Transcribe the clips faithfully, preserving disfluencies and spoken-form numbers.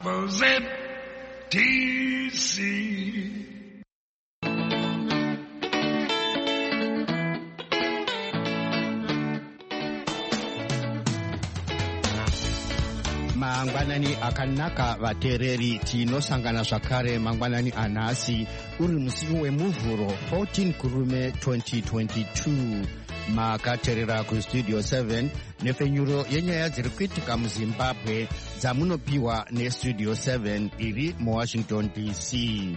Z T C. Mangwanani akanaka vatereri tinosangana zvakare mangwanani anhasi uri musi wemuvhuro fourteen kurume twenty twenty-two. Makaterera kustudio seven nefenyuro yenyaya dziri kuitika muzimbabwe dzamunopiwa nestudio seven iri muwashington D C.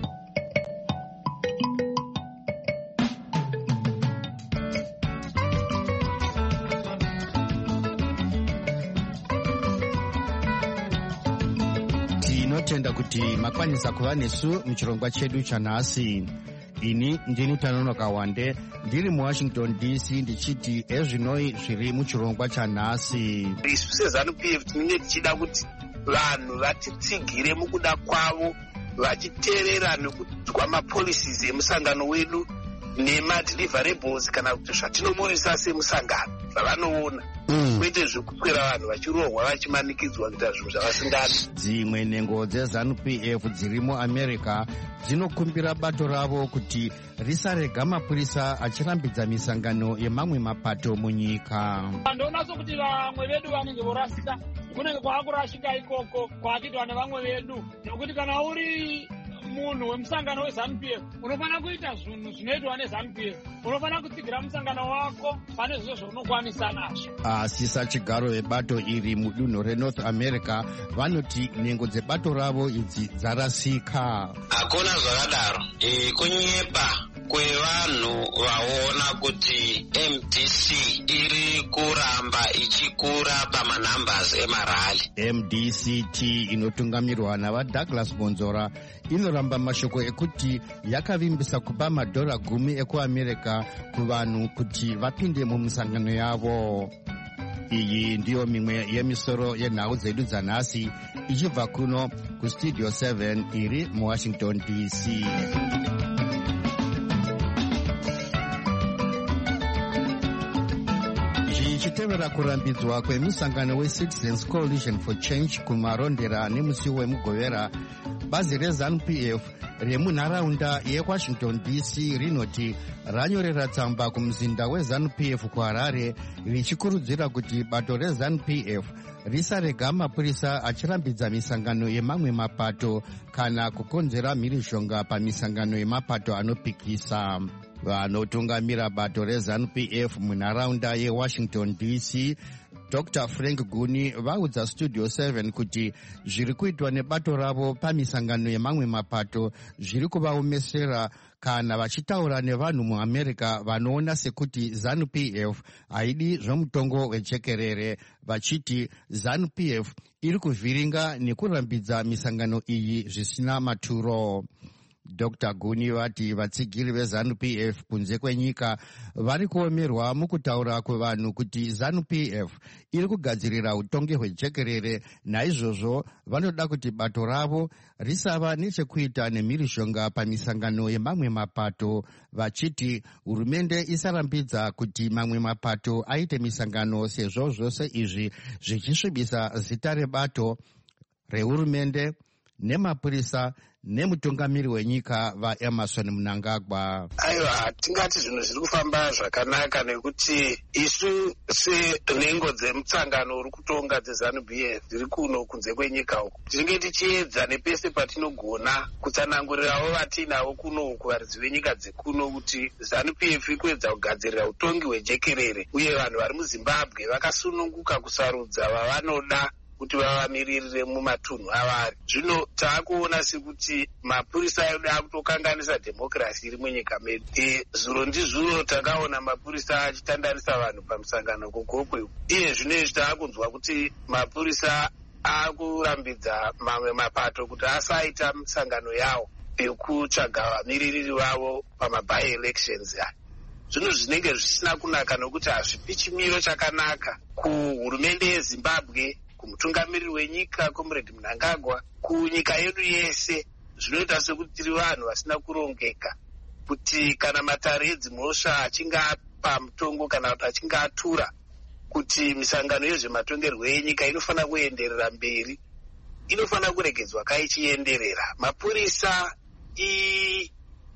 Tinotenda kuti makwanisa kuva nesu muchirongwa chedu chanhasi. Ini ndini Tanonoka Wande ndiri muwashington D C ndichiti ezvinoi zviri muchirongwa chanhasi. Isu seZANU-P F tinenge tichida kuti vanhu vatitsigire mukuda kwavo vachiteerera nekudya mapolicies emusangano wedu nemadeliverable kana kuti zvatinomonesa semusangano zvavanoona kwete zvekukwira vanhu vachirohwa vachimanikidzwa kuita zvinhu zvavasingadi. Dzimwe nhengo dzeZANU-P F dziri muAmerica dzinokumbira bato ravo kuti risarega mapurisa achirambidza misangano yemamwe mapato munyika. Ndoona sokuti vamwe vedu vanenge vorasika kunenge kwaakurashika ikoko kwaakitwa nevamwe vedu, nokuti kana uri munhu wemusangano weZANU-P F unofanira kuita zvinhu zvinoitwa neZANU-P F, unofanira kutsigira musangano wako pane zvizvo zvaunokwanisa nazvo. Asi sachigaro vebato iri mudunhu reNorth America vanoti nhengo dzebato ravo idzi dzarasika. Hakuna zvakadaro, e, kunyepa kwevanhu vaona kuti M D C iri kuramba ichikura pamanambers emarali. M D C T inotungamirwa navaDouglas Bonzora inoramba mashoko ekuti yakavimbisa kupa madhora gumi ekuAmerica kuvanhu kuti vapinde mumisangano yavo. Iyi ndiyo mimwe yemisoro yenhau dzedu dzanhasi ichibva kuno kustudio seven iri muwashington D C. Ichitevera kurambidzwa kwemusangano weCitizens Coalition for Change kumarondera nemusi wemugovera, bazi reZANU-P F remunharaunda yeWashington D C rinoti ranyorera tsamba kumuzinda weZANU-P F kuHarare richikurudzira kuti bato reZANU-P F risarega mapurisa achirambidza misangano yemamwe mapato kana kukonzera mhirizhonga pamisangano yemapato anopikisa. Vanotungamira bato reZANU-P F munharaunda yeWashington D C Doctor Frank Guni vaudza Studio seven kuti zviri kuitwa nebato ravo pamisangano yemamwe mapato zviri kuvaomesera kana vachitaura nevanhu muAmerica vanoona sekuti ZANU-P F haidi zvomutongo wechekerere, vachiti ZANU-P F iri kuvhiringa nekurambidza misangano iyi zvisina maturo. Doctor Guni vati vatsigiri veZANU-P F kunze kwenyika vari kuomerwa mukutaura kwevanhu kuti ZANU-P F iri kugadzirira utongi hwejekerere, naizvozvo vanoda kuti bato ravo risava nechekuita nemhirizhonga pamisangano yemamwe mapato, vachiti hurumende isarambidza kuti mamwe mapato aite misangano sezvo zvose izvi zvichisvibisa zita rebato rehurumende nemapurisa nemutungamiri wenyika vaEmerson Mnangagwa. Aiwa, tingati zvinhu zviri kufamba zvakanaka nekuti isu senhengo dzemutsangano uri kutonga dzeZANU-P F dziri kuno kunze kwenyika uku tinenge tichiedza nepese patinogona kutsanangurirawo vatinavo kuno kuvaridzi venyika dzekuno kuti ZANU-P F iri kuedza kugadzirira utongi hwejekerere uye vanhu vari muZimbabwe vakasununguka kusarudza vavanoda kuti vavamiririre mumatunhu avari. Zvino taakuona sekuti mapurisa edu akutokanganisa dhemokirasi iri munyika medu. E, zuro ndizuro takaona mapurisa achitandarisa vanhu pamusangano kugokwe. Iye zvino izvi taakunzwa kuti mapurisa akurambidza mamwe mapato kuti asaita misangano yawo yekutsvaga vamiririri vavo pamaby elections aya. Zvinhu zvinenge zvisina kunaka nokuti hazvipi chimiro chakanaka kuhurumende yeZimbabwe, kumutungamiriri wenyika Comrade Mnangagwa, kunyika yedu yese. Zvinoita sekuti tiri vanhu vasina kurongeka, kuti kana matare edzimhosva achinge apa mutongo kana kuti achinge atura kuti misangano yezvematongerwo enyika inofanira kuenderera mberi inofanira kuregedzwa kaichienderera. Mapurisa i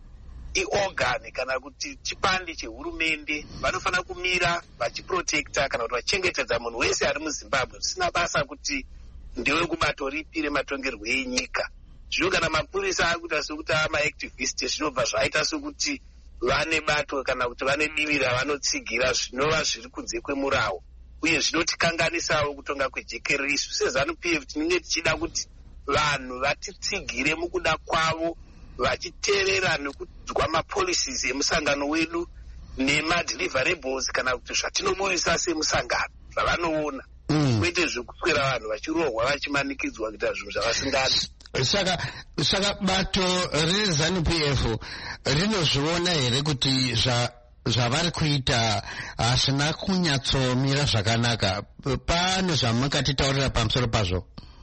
iorgan kana kuti chipande chehurumende vanofanira kumira vachiprotekta kana kuti vachengetedza munhu wese ari muZimbabwe zvisina basa kuti ndewe kubato ripi rematongerwo enyika. Zvino kana mapurisa akuita sekuti amaactivist zvinobva zvaita sekuti vane bato kana kuti vane divi ravanotsigira zvinova zviri kunze kwemurawo, uye zvinotikanganisawo kutonga kwejekerere. Isu seZANU P F tinenge tichida kuti vanhu vatitsigire mukuda kwavo vachiteerera nekudzwa mapolicies emusangano wedu nemadeliverable kana kuti zvatinoburisa semusangano zvavanoona, kwete zvekuswera vanhu vachirohwa vachimanikidzwa kuita zvinhu zvavasingadi. Saka saka bato reZANU P F rinozviona here kuti zvavari kuita hasina kunyatsomira zvakanaka? Pano zvamakatitaurira pamusoro pazvo?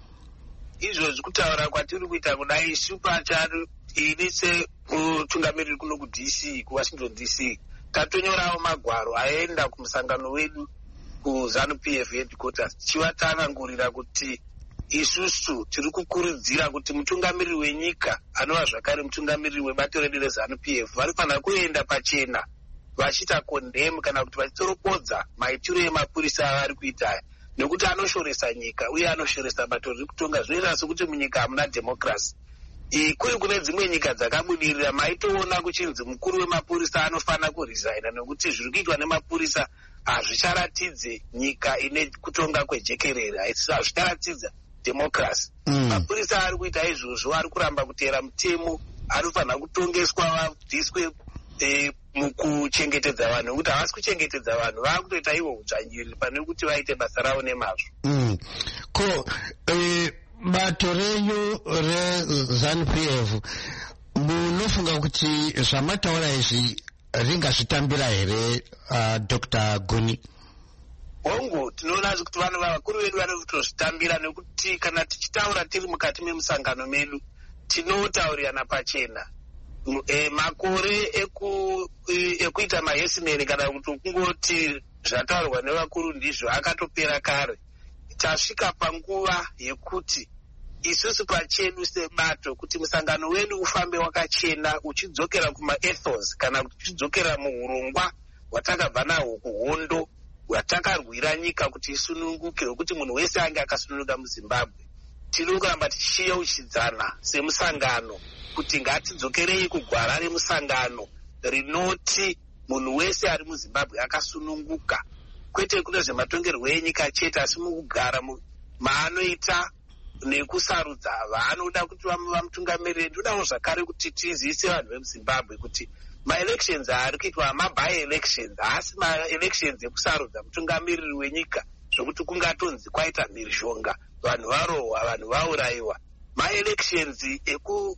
Izvozvi kutaura kwatiri kuita kudai isu pachari ini semutungamiriri kuno kuD C kuWashington D C tatonyorawo magwaro aenda kumusangano wedu kuZANU P F headquarters tichivatsanangurira kuti isusu tiri kukurudzira kuti mutungamiriri wenyika anova zvakare mutungamiriri webato redu reZANU P F vanofanira kuenda pachena vachiita condemn kana kuti vachitsoropodza maitiro emapurisa avari kuita, nekuti anoshoresa nyika uye anoshoresa bato riri kutonga. Zvinoita sekuti munyika hamuna democracy. Kuri kune dzimwe nyika dzakabudirira maitoona kuchinzi mukuru wemapurisa anofanira kuresigna nekuti zviri kuitwa nemapurisa hazvicharatidze nyika ine kutonga kwejekerere, hazvicharatidza democracy. Mm. Mapurisa ari kuita izvozvo ari kuramba kuteera mutemo, anofanira kutongeswa vabviswe e, mukuchengetedza vanhu, nekuti havasi kuchengetedza vanhu, vaakutoita ivo udzvanyiriri pane kuti vaite basa ravo nemazvo. Mm. Ko e, bato renyu reZANU P F munofunga kuti zvamataura izvi ringazvitambira here, uh, Doctor Guni? Hongu tinoona kuti vanhu vakuru vedu vari kutozvitambira, nekuti kana tichitaura tiri mukati memusangano medu tinotaurirana pachena. E, makore eku, e, ekuita mayesimeni kana kuti kungoti zvataurwa nevakuru ndizvo akatopera kare. Tasvika panguva yekuti isusu pachedu sebato kuti musangano wedu ufambe wakachena uchidzokera kumaethos kana kuti uchidzokera muurongwa hwatakabva nahwo kuhondo hwatakarwira nyika kuti isununguke, wekuti munhu wese ange akasununguka muZimbabwe. Tiri kuramba tichiyeuchidzana semusangano kuti ngatidzokerei kugwara remusangano rinoti munhu wese ari muZimbabwe akasununguka, kwete kune zvematongerwo enyika chete, asi mukugara maanoita nekusarudza vaanoda kuti vamutungamirire. Ndodawo zvakare kuti tizivise vanhu vemuZimbabwe kuti maelections ari kuitwa maby elections, haasi maelections ekusarudza mutungamiriri wenyika zvokuti kungatonzi kwaita mhirizhonga, vanhu varohwa, vanhu vaurayiwa. Maelections eku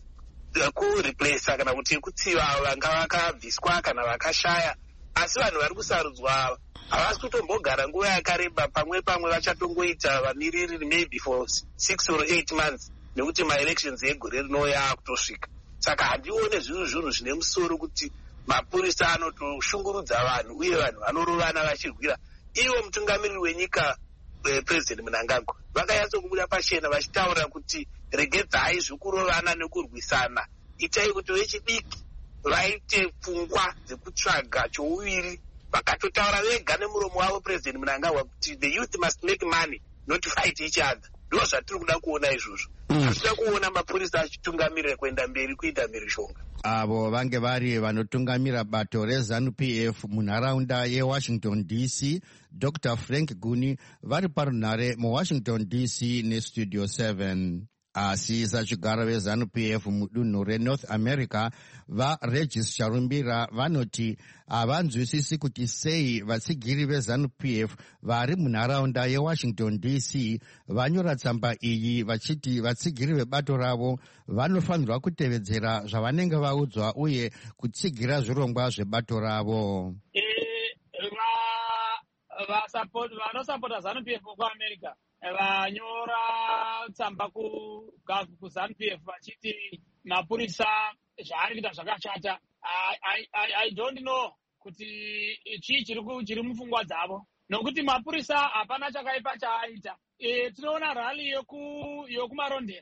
ekureplace kana kuti ekutsiva vanga vakabviswa kana vakashaya, asi vanhu vari kusarudzwa havasi kutombogara nguva yakareba, pamwe pamwe vachatongoita vamiriri maybe for six or eight months, nekuti maelections egore rinouya akutosvika. Saka handione zvinhu zvinhu zvine musoro kuti mapurisa anotoshungurudza vanhu uye vanhu vanorovana vachirwira. Ivo mutungamiriri wenyika eh, President Mnangagwa vakanyatsokubuda pachena vachitaura kuti regedzai zvekurovana nekurwisana, itai kuti vechidiki vaite pfungwa dzekutsvaga chouviri. Vakatotaura vega nemuromo wavo President Mnangagwa kuti the youth must make money not fight each other. Ndo zvatiri kuda kuona izvozvo. Hatida kuona mapurisa achitungamirira kuenda mberi kuita mhirizhonga. Avo vange vari vanotungamira bato reZANU P F munharaunda yeWashington D C, Doctor Frank Guni, vari parunhare muWashington D C nestudio seven. Asi sachigara veZANU P F mudunhu reNorth America vaRegis Charumbira vanoti havanzwisisi kuti sei vatsigiri veZANU P F vari munharaunda yeWashington D C vanyora tsamba iyi vachiti vatsigiri vebato ravo vanofanirwa kutevedzera zvavanenge vaudzwa uye kutsigira zvirongwa zvebato ravo. Vanosapota ZANU P F kuAmerica vanyora tsamba kuZANU P F vachiti mapurisa zvaari kuita zvakashata. I don't know kuti chii chiri mupfungwa dzavo. nokuti mapurisa hapana chakaipa chaaita. E, tinoona rally yokumarondera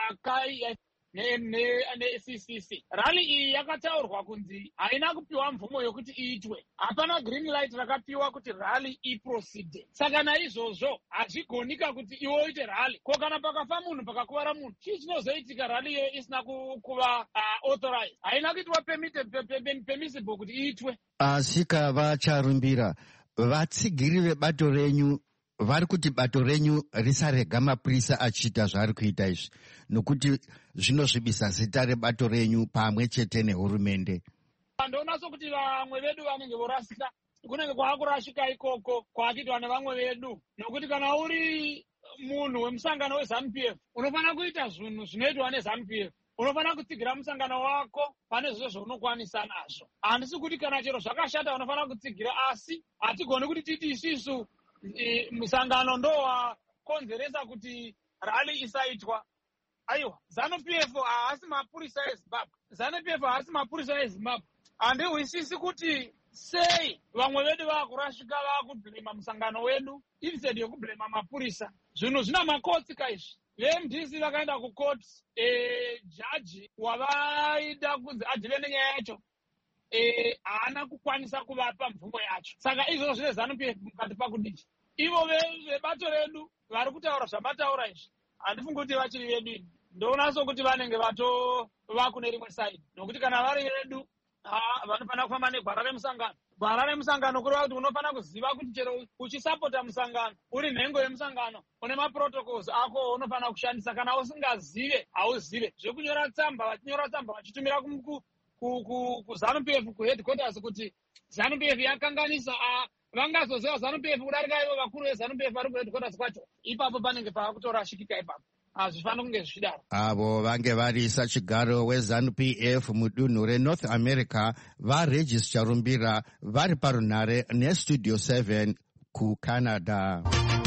ne-C C C. Rally iyi yakataurwa kunzi haina kupiwa mvumo yokuti iitwe. Hapana green light rakapiwa kuti rally iprocede. Saka naizvozvo hazvigonika kuti iwo uite rally. Ko kana pakafa munhu pakakuvara munhu, chii chinozoitika rally iyo isina kuva uh, authorized? Haina kuitwa permissible kuti iitwe. Asika vacharumbira vatsigiri vebato renyu vari kuti bato renyu risarega mapurisa achiita zvaari kuita izvi, nokuti zvinosvibisa zita rebato renyu pamwe chete nehurumende. Ndoona sokuti vamwe vedu vanenge vorasika, kunenge kwaakurashika ikoko kwaakitwa nevamwe vedu, nokuti kana uri munhu wemusangano weZANU-P F unofanira kuita zvinhu zvinoitwa neZANU-P F. Unofanira kutsigira musangano wako pane zvose zvaunokwanisa nazvo. Handisi kuti kana chero zvakashata unofanira kutsigira, asi hatigoni kuti titi isusu E, musangano ndo wakonzeresa kuti rally isaitwa. Aiwa, ZANU-P F haasi mapurisa eZimbabwe. ZANU-P F haasi mapurisa eZimbabwe. Handihwisisi kuti sei vamwe vedu vakurashika vakublema musangano wedu instead yokublema mapurisa. Zvinhu zvina makotsi kaizvi. Ve-M D C vakaenda kukoti, e, jaji wavaida kunzi adhile nenyaya yacho e, haana kukwanisa kuvapa mvumo yacho. Saka izvozvo zvine ZANU-P F mukati pakudiki. Ivo vebato redu vari kutaura zvamataura izvi, handifungi kuti vachiri vedu ini. Ndoona sokuti vanenge vatova kune rimwe saidi, nokuti kana vari vedu vanofanira kufamba negwara remusangano. Gwara remusangano kureva kuti unofanira kuziva kuti chero uchisapota musangano, uri nhengo yemusangano, une maprotocols ako unofanira kushandisa. Kana usingazive hauzive. Zvekunyora tsamba, vachinyora tsamba vachitumira kuZANU-P F kuheadquarters kuti ZANU-P F yakanganisa, vangazoziva ZANU-P F kudarika ivo vakuru veZANU-P F vari kuheadquarters kwacho, ipapo panenge paakutorashikika ipapo. Hazvifanira kunge zvichidaro. Avo vange vari sachigaro weZANU-P F mudunhu reNorth America vaRegis Charumbira vari parunhare neStudio seven kuCanada.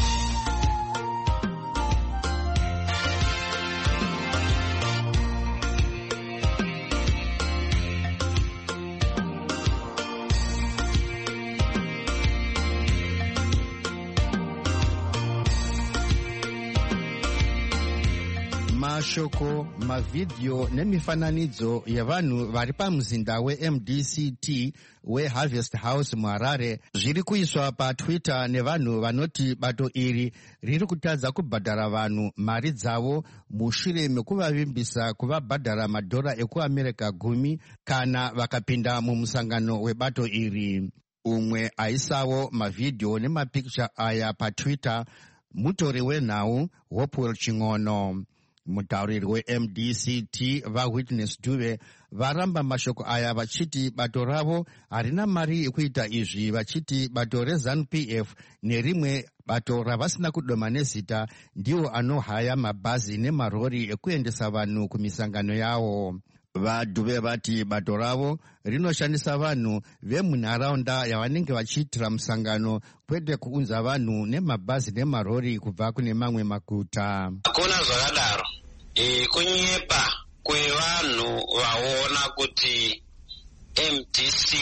Mashoko, mavideo nemifananidzo yavanhu vari pamuzinda weM D C T weHarvest House muHarare zviri kuiswa paTwitter nevanhu vanoti bato iri riri kutadza kubhadhara vanhu mari dzavo mushure mekuvavimbisa kuvabhadhara madhora ekuAmerica gumi kana vakapinda mumusangano webato iri. Umwe aisawo mavideo nemapikicha aya paTwitter mutori wenhau Hopewell Chingono. Mutauriri weM D C T vaWitness Dube varamba mashoko aya vachiti bato ravo harina mari yekuita izvi, vachiti bato reZANU-P F nerimwe bato ravasina kudoma nezita ndiwo anohaya mabhazi nemarori ekuendesa vanhu kumisangano yavo. VaDube vati bato ravo rinoshandisa vanhu vemunharaunda yavanenge vachiitira musangano kwete kuunza vanhu nemabhazi nemarori kubva kune mamwe maguta. Hakuna zvakadaro. E, kunyepa kwevanhu vaona kuti M D C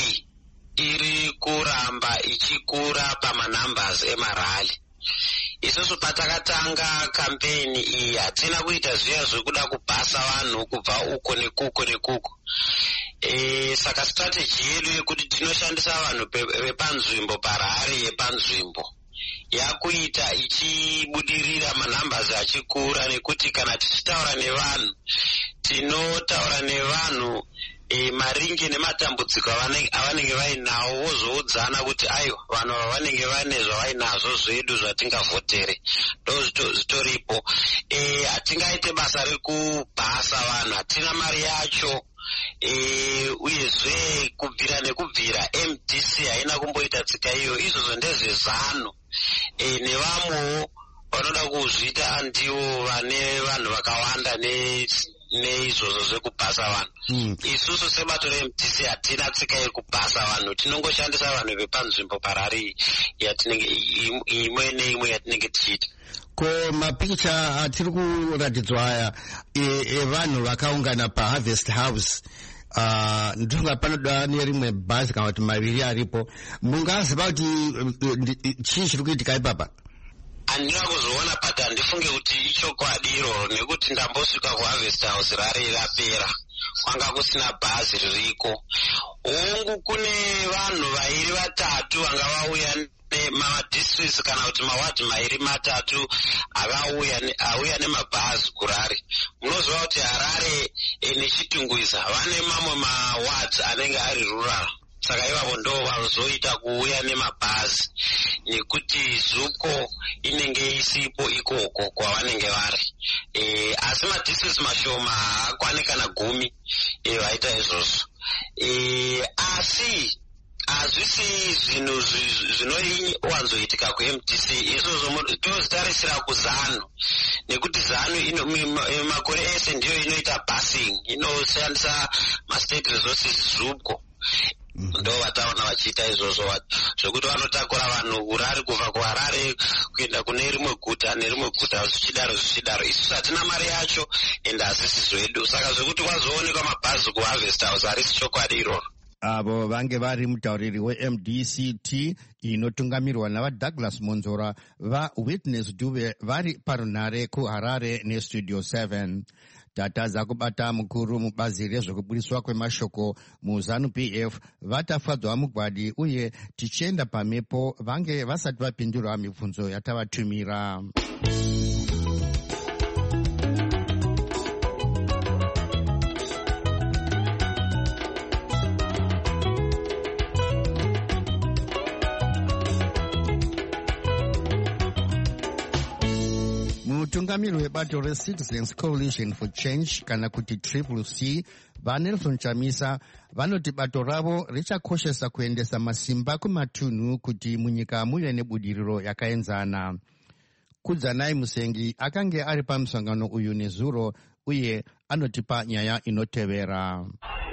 iri kuramba ichikura pamanambers emarali. Isusu patakatanga kampeni iyi hatina kuita zviya zvekuda kubhasa vanhu kubva uko nekuko nekuko. E, saka strategy yedu yekuti tinoshandisa vanhu vepanzvimbo parari yepanzvimbo yakuita ichibudirira manambers achikura, nekuti kana tichitaura nevanhu tinotaura nevanhu e, maringe nematambudziko avanenge vainawo, wozoudzana kuti aiwa vanhu vavanenge vane zvavainazvo zvedu zvatingavhotere ndo zvitoripo. E, hatingaite basa rekubhasa vanhu, hatina mari yacho. E, uyezve kubvira nekubvira M D C haina kumboita tsika iyo. Izvozvo ndezvezano. E, nevamwewo vanoda kuzviita ndiwo vane vanhu vakawanda ne neizvozvo zvekubhasa vanhu. Mm. Isusu sebato reM D C hatina tsika yekubhasa vanhu, tinongoshandisa vanhu vepanzvimbo parari yatinenge imwe neimwe yatinenge tichiita. Ko mapikicha atiri kuratidzwa aya evanhu vakaungana paHarvest House uh, ndinga panoda nerimwe bhazi kana kuti maviri aripo. Mungaziva kuti chii chiri kuitika ipapa? Handina kuzoona pati handifunge kuti ichokwadi iroro, nekuti ndambosvika kuharvest house rare rapera kwanga kusina bhazi ririko. Hongu kune vanhu vairi vatatu vanga vauya nemadistricts kana kuti mawadi mairi matatu akauya auya nemabhazi kurare. Munoziva kuti Harare nechitungwiza vane mamwe mawards anenge ari rural, saka ivavo ndo vazoita kuuya nemabhazi nekuti Zupco inenge isipo ikoko kwavanenge vari. E, asi madistricts mashoma haakwani kana gumi e, vaita izvozvo. E, asi hazvisi zvinhu zvinowanzoitika ku-M D C. Izvozvo tozitarisira kuZANU, nekuti ZANU makore ese ndiyo inoita busing, inoshandisa ma-state resources Zupco. Ndo vataona vachiita izvozvo zvokuti vanotakura vanhu kurari kubva kuHarare kuenda kune rimwe guta nerimwe guta zvichidaro zvichidaro. Isusu hatina mari yacho ende hazisi zvedu, saka zvekuti kwazoonekwa mabhazi kuharvest house harisi chokwadi iroro. Avo vange vari mutauriri we-M D C T inotungamirwa navaDouglas Monzora vaWitness Dube vari parunhare kuHarare neStudio seven. Tatadza kubata mukuru mubazi rezvekubudiswa kwemashoko muZANU P F vatafadzwa mugwadi uye tichienda pamhepo vange vasati vapindura mibvunzo yatavatumira. Mutungamiri webato reCitizens Coalition for Change kana kuti Triple C vaNelson Chamisa vanoti bato ravo richakoshesa kuendesa masimba kumatunhu kuti munyika muve nebudiriro yakaenzana. Kudzanai Musengi akange ari pamusangano uyu nezuro uye anotipa nyaya inotevera.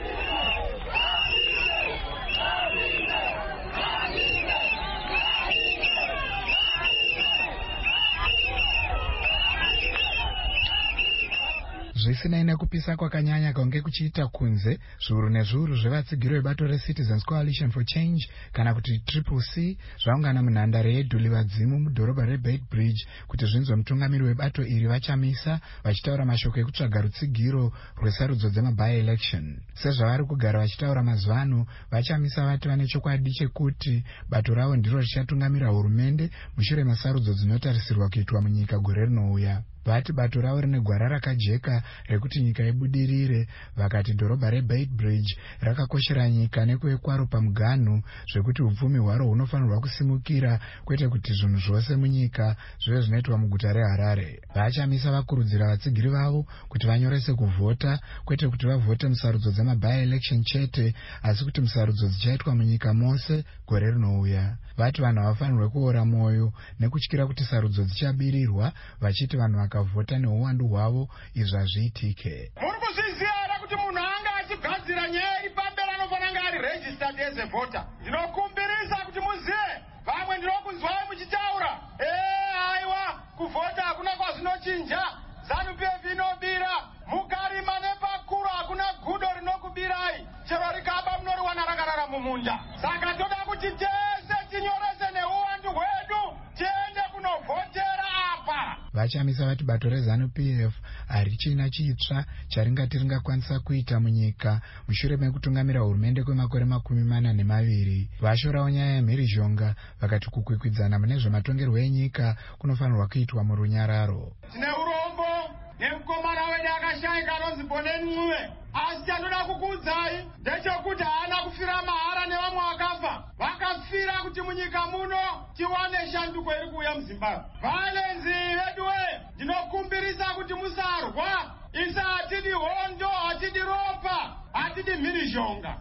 Zvisinei nekupisa kwakanyanya kwaunge kuchiita kunze, zviuru nezviuru zvevatsigiri vebato reCitizens Coalition for Change kana kuti Triple C zvaungana munhandare yeDhulivadzimu mudhorobha reBeitbridge kuti zvinzwe mutungamiri webato iri vaChamisa vachitaura mashoko ekutsvaga rutsigiro rwesarudzo dzema-by-election. Sezvavari kugara vachitaura mazuva ano, vaChamisa vati vane chokwadi chekuti bato ravo ndiro richatungamira hurumende mushure mesarudzo dzinotarisirwa kuitwa munyika gore rinouya. Vati bato ravo rine gwara rakajeka rekuti nyika ibudirire. Vakati dhorobha reBeitbridge rakakoshera nyika nekuve kwaro pamuganhu zvekuti upfumi hwaro hunofanirwa kusimukira kwete kuti zvinhu zvose munyika zvive zvinoitwa muguta reHarare. VaChamisa vakurudzira vatsigiri vavo kuti vanyorese kuvhota kwete kuti vavhote musarudzo dzema-by-election chete asi kuti musarudzo dzichaitwa munyika mose gore rinouya. Vati vanhu havafanirwe kuora mwoyo nekutyira kuti sarudzo dzichabirirwa, vachiti vanhu vakavhota neuwandu hwavo izvi hazviitike. Muri kuzviziva here kuti munhu anga achigadzira nyaya iri pamberi anofanira kunge ari registered as a voter? Ndinokumbirisa kuti muzive, vamwe ndinokunzwai muchitaura ee haiwa kuvhota hakuna kwazvinochinja, ZANU P F inobira, mukarima nepakuru hakuna gudo rinokubirai, chero rikaba munoriwana rakarara mumunda. Saka toda kuti tese tinyorese neuwandu hwedu tiende kunovhotera apa. VaChamisa vati bato reZANU P F harichina chitsva charingati ringakwanisa kuita munyika mushure mekutungamira hurumende kwemakore makumi mana nemaviri. Vashorawo nyaya yemhirizhonga vakati kukwikwidzana mune zvematongerwo enyika kunofanirwa kuitwa murunyararo. Tine urombo nemukomana wedu akashayika anonzi Bonen'uwe, asi chanoda kukuudzai ndechekuti haana kufira mahara nevamwe vakafa, vakafira kuti munyika muno tiwane shanduko iri kuuya muZimbabwe. Valenzi veduwe, ndinokumbirisa kuti musarwa. Isa hatidi hondo, hatidi ropa, hatidi mhirizhonga.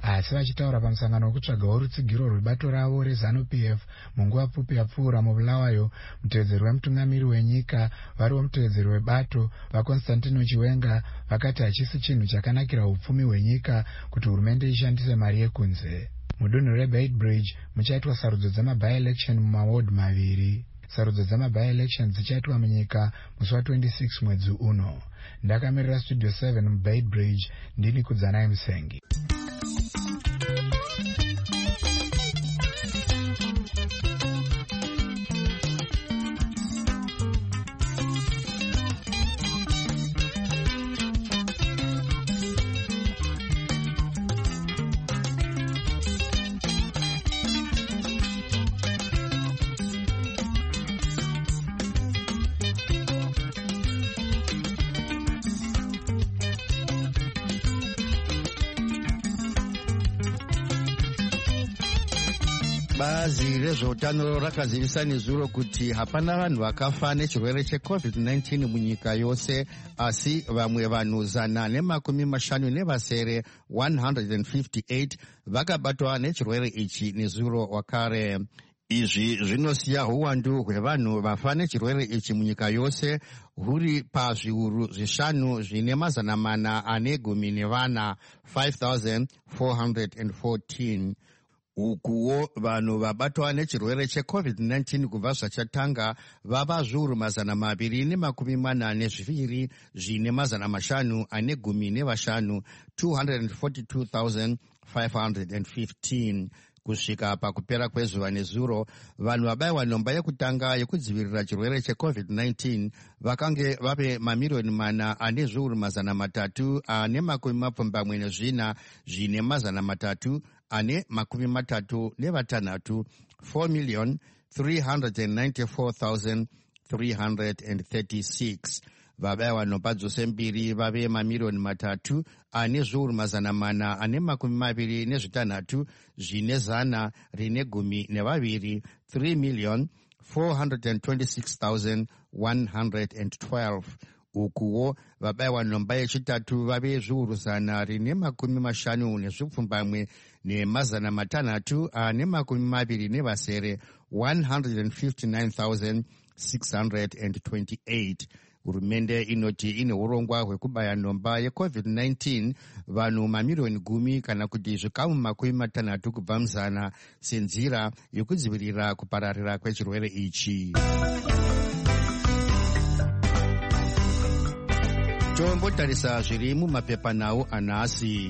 asi vachitaura pamusangano wekutsvagawo rutsigiro rwebato ravo reZANU P F munguva pfupi yapfuura mubulawayo, mutevedzeri wemutungamiri wenyika variwo mutevedzeri webato vaConstantino Chiwenga vakati hachisi chinhu chakanakira upfumi hwenyika kuti hurumende ishandise mari yekunze. Mudunhu reBeitbridge muchaitwa sarudzo dzemaby-election mumaward maviri. Sarudzo dzamaby-election dzichaitwa munyika musi wa26 mwedzi uno. Ndakamirira studio seven muBeitbridge, ndini Kudzanai Musengi. Bazi rezveutano rakazivisa nezuro kuti hapana vanhu vakafa nechirwere checovid nineteen munyika yose, asi vamwe vanhu zana nemakumi mashanu nevasere one hundred fifty-eight vakabatwa nechirwere ichi nezuro wakare. Izvi zvinosiya uwandu hwevanhu vafa nechirwere ichi munyika yose huri pazviuru zvishanu zvine mazana mana ane gumi nevana five thousand four hundred fourteen. Ukuwo vanhu vabatwa nechirwere checovid nineteen kubva zvachatanga vava zviuru mazana maviri nemakumi mana nezviviri zvine mazana mashanu ane gumi nevashanu two hundred forty-two thousand five hundred fifteen. Kusvika pakupera kwezuva nezuro, vanhu vabayiwa nhomba yekutanga yekudzivirira chirwere checovid nineteen vakange vave mamiliyoni mana ane zviuru mazana matatu ane makumi mapfumbamwe nezvina zvine mazana matatu ane makumi matatu nevatanhatu four million three hundred ninety-four thousand three hundred thirty-six. Vabayiwa nhomba dzose mbiri vave mamiliyoni matatu ane zviuru mazana mana ane makumi maviri nezvitanhatu zvine zana rine gumi nevaviri three million four hundred twenty-six thousand one hundred twelve. Ukuwo vabayiwa nhomba yechitatu vave zviuru zana rine makumi mashanu nezvipfumbamwe nemazana matanhatu ane makumi maviri nevasere one hundred fifty-nine thousand six hundred twenty-eight. Hurumende inoti ine urongwa hwekubaya nhomba yecovid nineteen vanhu mamiliyoni gumi kana kuti zvikamu makumi matanhatu kubva muzana senzira yekudzivirira kupararira kwechirwere ichi. Tombotarisa zviri mumapepanhau anhasi.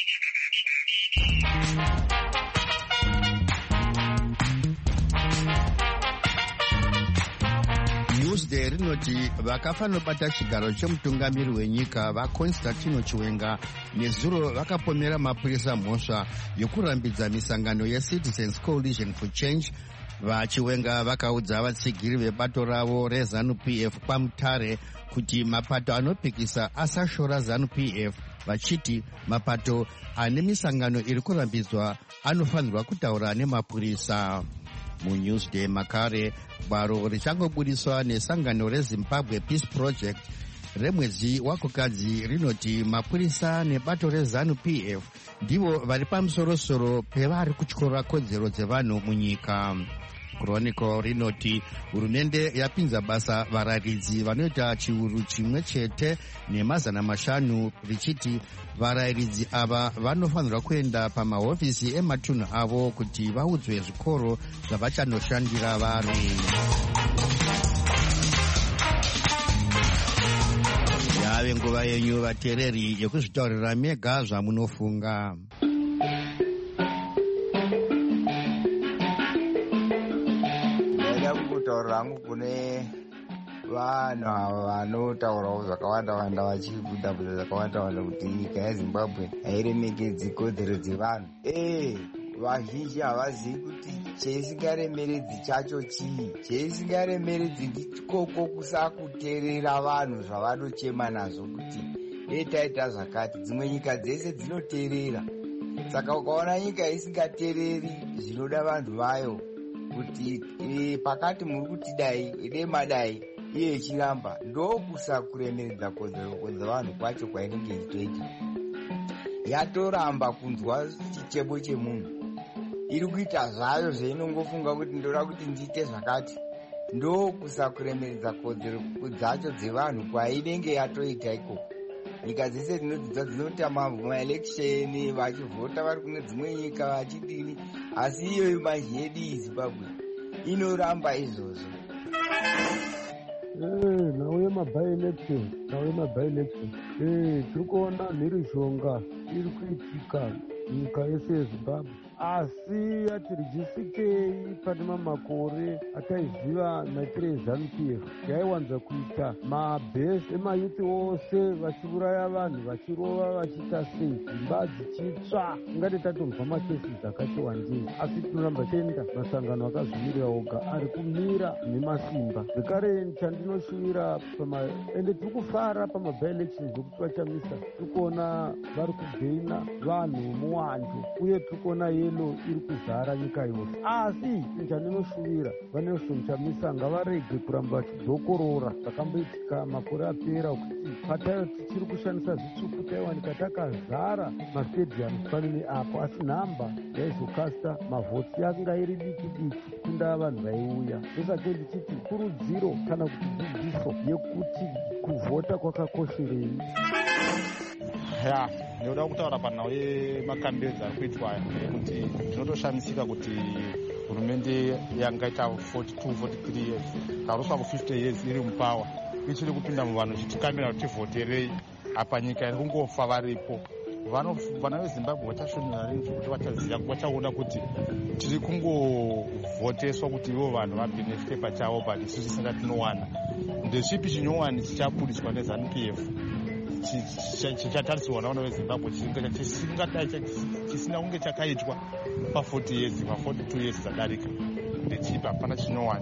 Newsday rinoti vakafa nobata chigaro chemutungamiri wenyika vaConstantino Chiwenga nezuro vakapomera mapurisa mhosva yokurambidza misangano yeCitizens Coalition for Change. VaChiwenga vakaudza vatsigiri vebato ravo reZANU P F pamutare kuti mapato anopikisa asashora ZANU P F, vachiti mapato ane misangano iri kurambidzwa anofanirwa kutaura nemapurisa. MuNewsday makare, gwaro richangobudiswa nesangano reZimbabwe Peace Project remwedzi wakukadzi rinoti mapurisa nebato reZANU P F ndivo vari pamusorosoro pevari kutyora kodzero dzevanhu munyika. Chronicle rinoti hurumende yapinza basa varayiridzi vanoita chiuru chimwe chete nemazana mashanu richiti varayiridzi ava vanofanirwa kuenda pamahofisi ematunhu avo kuti vaudzwe zvikoro zvavachanoshandira vari. Yave nguva yenyu vateereri yekuzvitaurira mega zvamunofunga. Kutaura rangu kune vanhu ava vanotaurawo zvakawanda wanda vachibuda buda zvakawanda wanda kuti nyika yeZimbabwe hairemekedzi kodzero dzevanhu. Eh, vazhinji havazivi kuti cheisingaremeredzi chacho chii. Cheisingaremeredzi ndikoko kusakuteerera vanhu zvavanochema nazvo kuti dai taita zvakati. Dzimwe nyika dzese dzinoteerera. Saka ukaona nyika isingateereri zvinoda vanhu vayo kuti e, pakati muri kuti dai ide madai iye ichiramba ndokusakuremeredza kodzero dzevanhu kwacho kwainenge ichitoita. yatoramba kunzwa chichebo chemunhu. Iri kuita zvayo zveinongofunga kuti ndoda kuti ndiite zvakati. Ndo kusakuremeredza kodzero dzacho dzevanhu kwainenge yatoita ikoko. Nyika dzese dzinodzidza dzinota maelection vachivhota vari kune dzimwe nyika vachidini, asi iyoyo manje yedu iZimbabwe inoramba izvozvo. Eh, nauye mabi-election, nauye mabi-election. Eh, tiri kuona mhirishonga iri kuitika nyika yese yeZimbabwe. Asi atirejisikei pane mamakore ataiziva maitire eZANU-P F yaiwanza kuita mabhesi emayuthi ose vachiuraya vanhu vachirova vachiita sei dzimba dzichitsva. Ungati tatonzwa makesi dzakati wandei, asi tinoramba tenda masangano akazvimirira oga ari kumira nemasimba. Zvekare chandinoshuvira ende tiri kufara pamabi-elections zokuti vachamisa, tiri kuona vari kugaina vanhu muwandu uye tiri kuona yelo iri kuzara nyika yose. Asi chandinoshuvira vaNelson Chamisa ngavarege kuramba vachidzokorora zvakamboitika makore apera kuti patayo tichiri kushandisa zvitsvuku taiwanika takazara mastadiums pano neapo, asi nhamba yaizokasta mavhotsi yanga iri diki diki kunda vanhu vaiuya. Ndosake ndichiti kurudziro kana kuti dzidziso yekuti kuvhota kwakakosherei. Ya, ndoda kutaura panhau yemakandidzi ari kuitwa ekuti tinotoshamisika kuti hurumende yangaita forty-two forty-three years karuswa ku-fifty years iri mupawa ichiri kupinda muvanhu ichitikamira kuti tivhoterei. Apa nyika iri kungofa varipo. Vana veZimbabwe vachashonera rinji kuti vachaziva, vachaona kuti tiri kungovhoteswa kuti ivo vanhu vabhenefite pachavo, but isu tisinga tinowana. Ndezvipi chinyowani chichapudiswa neZANU-P F chichatarisirwa navana veZimbabwe chisingadai chisina kunge chakaitwa pa-forty years pa-forty-two years dzadarika? Ndechipi? hapana chinyowani.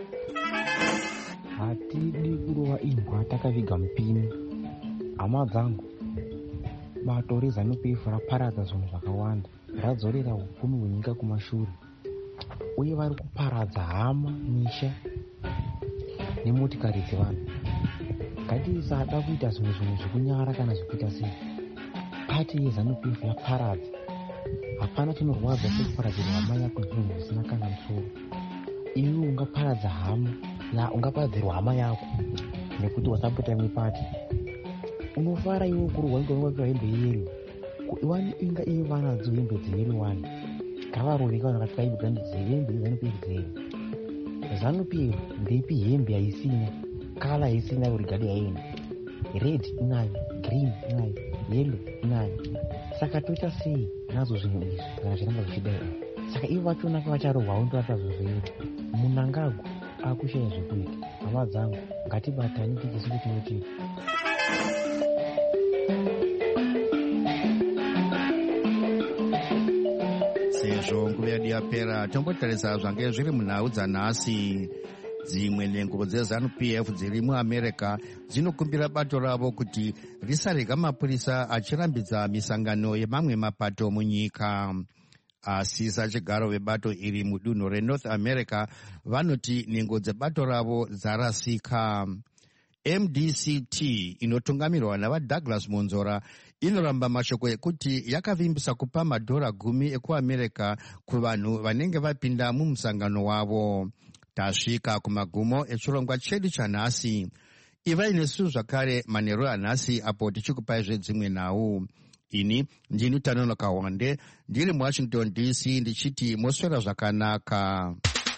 Hatidi kurova imbwa takaviga mupini. Hama dzangu, bato reZANU-P F raparadza zvinhu zvakawanda, radzorera upfumi hwenyika kumashure, uye vari kuparadza hama, misha nemotikari dzevanhu. Ngatisada kuita zvimwe zvinhu zvekunyara kana zvekuita sei. Pati yeZANU-P F yaparadza. Hapana chinorwadza sekuparadzira hama yako zvinhu zvisina kana musoro. Iwe ungaparadza hama, ya ungaparadzirwa hama yako nekuti wasapota mipati. Unofara iwe kurwa ngekupa hembe yeyero. Iwani inga iwe vanadzo hembe dzeyero wani. Ngavaroveka vanhu vakati kaibwa ndizihembe yeZANU-P F dzeyero. ZANU-P F ndeipi hembe yaisina? Kala isina urigadi yaini. Red inayo, green inayo, yellow inayo. Saka toita sei nazo zvinhu izvi kana zviramba zvichidai? Saka ivo vachona vacharohwa ndo vatazozvoita. Munangagwa akushaya zvekuita. Hama dzangu, ngatibatani tichisu kuti tinotita. Sezvo nguva yedu yapera, tombotarisa zvange zviri munhau dzanhasi. Dzimwe nhengo dzeZANU-P F dziri muAmerica dzinokumbira bato ravo kuti risarega mapurisa achirambidza misangano yemamwe mapato munyika. Asi sachigaro vebato iri mudunhu reNorth America vanoti nhengo dzebato ravo dzarasika. M D C T inotungamirwa navaDouglas Monzora inoramba mashoko ekuti yakavimbisa kupa madhora gumi ekuAmerica kuvanhu vanenge vapinda mumusangano wavo. Tasvika kumagumo echirongwa chedu chanhasi. Ivai nesu zvakare manheru anhasi apo tichikupai zvedzimwe nhau. Ini ndini Tanonoka Wande ndiri muWashington D C ndichiti moswera zvakanaka.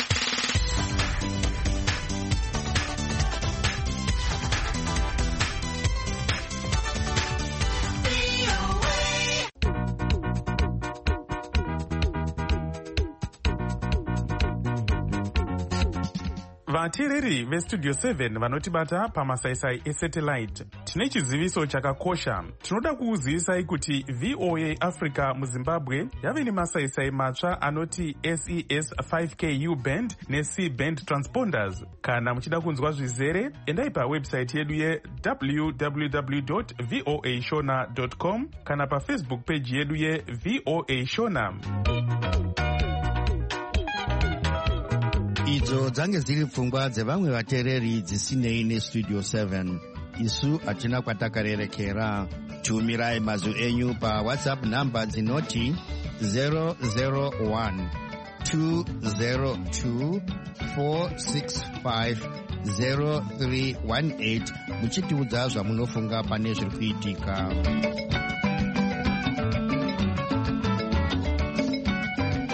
Vateereri veStudio seven vanotibata pamasaisai esatellite, tine chiziviso chakakosha. Tinoda kukuzivisai kuti V O A Africa muZimbabwe yave nemasaisai matsva anoti S E S five K U band neC band transponders. Kana muchida kunzwa zvizere, endai pawebsite yedu ye w w w dot voa shona dot com kana paFacebook page yedu ye V O A Shona. Idzo dzange dziri pfungwa dzevamwe vateereri dzisinei neStudio seven. Isu hatina kwatakarerekera. tumirai mazwi enyu pawhatsapp namba dzinoti zero zero one two zero two four six five zero three one eight muchitiudza zvamunofunga pane zviri kuitika.